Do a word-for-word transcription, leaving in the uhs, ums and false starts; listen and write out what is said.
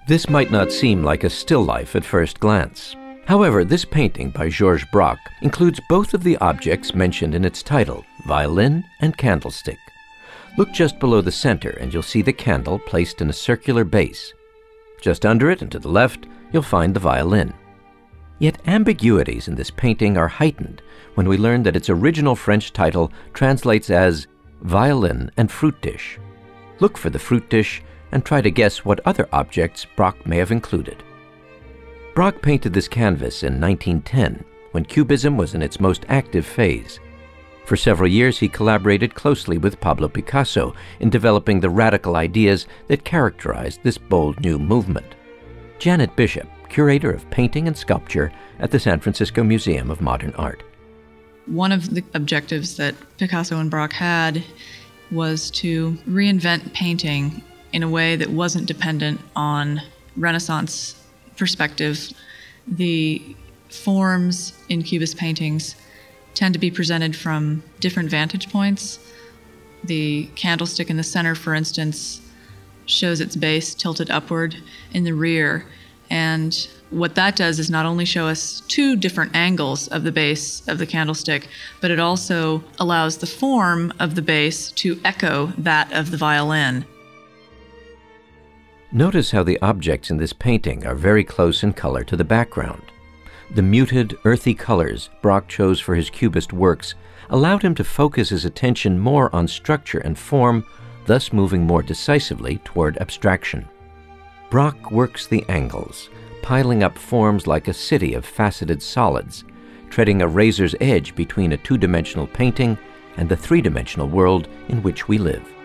This might not seem like a still life at first glance. However, this painting by Georges Braque includes both of the objects mentioned in its title, violin and candlestick. Look just below the center and you'll see the candle placed in a circular base. Just under it and to the left, you'll find the violin. Yet ambiguities in this painting are heightened when we learn that its original French title translates as violin and fruit dish. Look for the fruit dish and try to guess what other objects Braque may have included. Braque painted this canvas in nineteen ten, when Cubism was in its most active phase. For several years, he collaborated closely with Pablo Picasso in developing the radical ideas that characterized this bold new movement. Janet Bishop, curator of painting and sculpture at the San Francisco Museum of Modern Art. One of the objectives that Picasso and Braque had was to reinvent painting in a way that wasn't dependent on Renaissance perspective. The forms in Cubist paintings tend to be presented from different vantage points. The candlestick in the center, for instance, shows its base tilted upward in the rear. And what that does is not only show us two different angles of the base of the candlestick, but it also allows the form of the base to echo that of the violin. Notice how the objects in this painting are very close in color to the background. The muted, earthy colors Braque chose for his Cubist works allowed him to focus his attention more on structure and form, thus moving more decisively toward abstraction. Braque works the angles, piling up forms like a city of faceted solids, treading a razor's edge between a two-dimensional painting and the three-dimensional world in which we live.